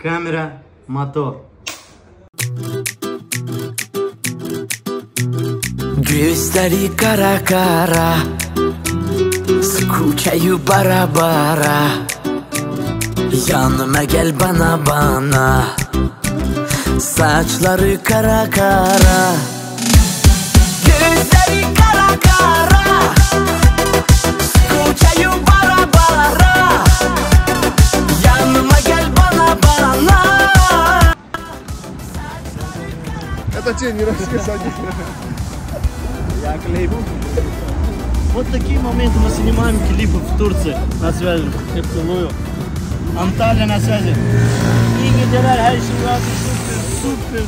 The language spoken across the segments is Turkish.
Kamera, motor. Göğüsleri kara kara, skучаю bara. Yanıma gel bana. Saçları kara kara, gözleri kara kara, skучаю bara. Yanıma gel bana. Это тебе не рассказать. Я клейбу. Вот такие моменты мы снимаем клипы в Турции на связи. Я целую. Анталия на связи. И генераль, her şey var. Супер.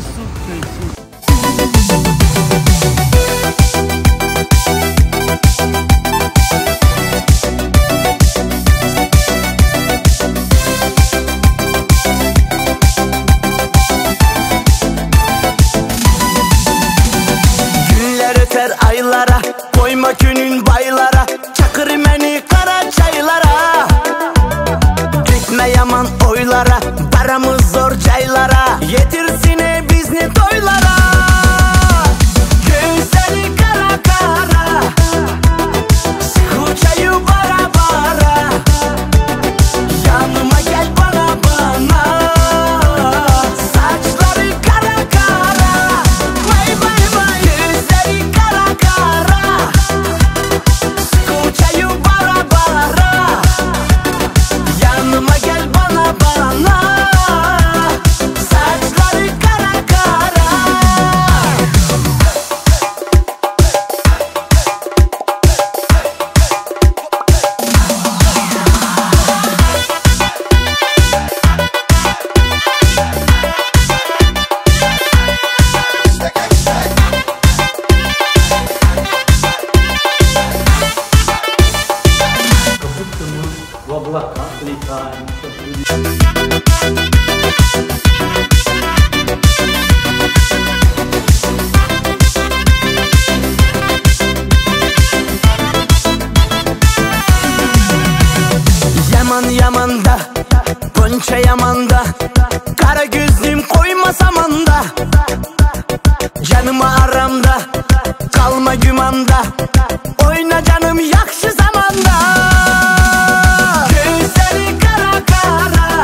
Aylara, koyma günün baylara, çakır beni kara çaylara. Gitme yaman oylara, paramız zor caylara, yetirsine bizni toylara. Gözleri kara kara, skучаю bara. Yanıma gel bana. Saçları kara kara, vay. Gözleri kara kara, skучаю bara. Yanıma gel bana. Saçları kara kara. В облаках летаем. Yamanda, ponça yamanda, kara gözlüm koyma samanda. Canıma aramda, kalma gümanda, oyna canım yakşı zamanda. Gözleri kara kara,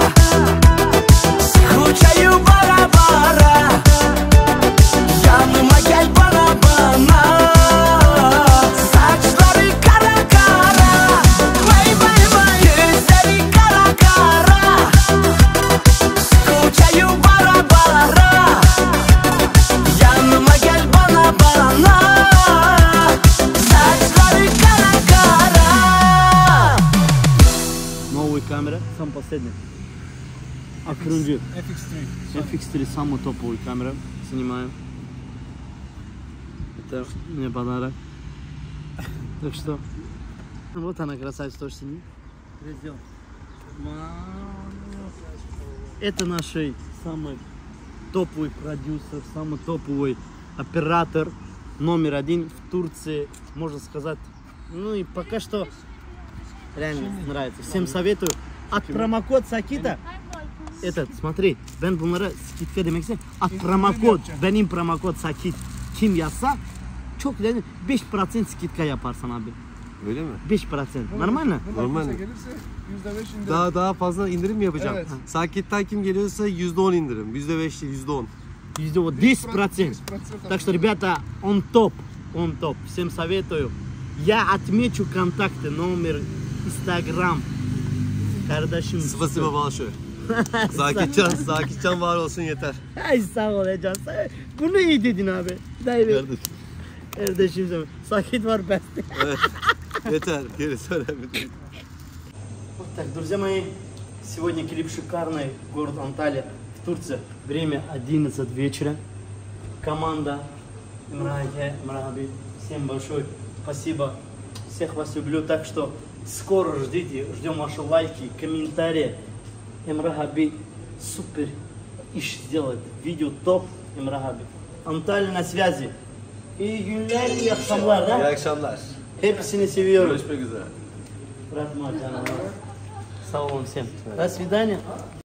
skучаю bara. Yanıma gel bana. Saçları kara kara, vay. Gözleri kara kara, skучаю bara. Yanıma gel bana. Saçları kara kara. Новая камера, сам последний. Акрунжи. FX3 самая топовая камера. Снимаем. Это мне подарок. Так что, вот она, красавица, тоже снимет. Это наш самый топовый продюсер, самый топовый оператор, номер один в Турции, можно сказать. Ну и пока что реально нравится. Всем советую. От промокод Сакита. Этот, смотри, ben bunlara skitke demek istedim. At pромокод, benim pромокод Sakit kim yazsa çok yani 5% skitka yaparsan abi. Öyle mi? 5%. Normal mi? Normal. Gelirse %5 indirim. Daha fazla indirim mi yapacağım? Evet. Sakit'ten kim geliyorsa %10 indirim. %5 değil, %10. %10%. Так что, ребята, он топ. Всем советую. Я отмечу контакты, номер, Instagram. Kardeşim. Spasiba большое. Sakitcan var olsun yeter. Ay sağ ol Ecan. Bunu iyi dedin abi. Dayı. Kardeşim Sakit var beste. Evet. Yeter. Gerisi önemli değil. Вот так, друзья мои, сегодня клип шикарный, город Анталия, в Турции. Время 11 вечера. Команда Мраби, всем большое спасибо. Всех вас люблю, так что скоро ждем ваши лайки, комментарии. Мраби супер iş сделает, видео топ Мраби. Анталия на связи. İyi günler, iyi akşamlar da. İyi akşamlar. Hepsini seviyorum. Görüşmek üzere. Bırakma canım. Sağ olun всем. До свидания.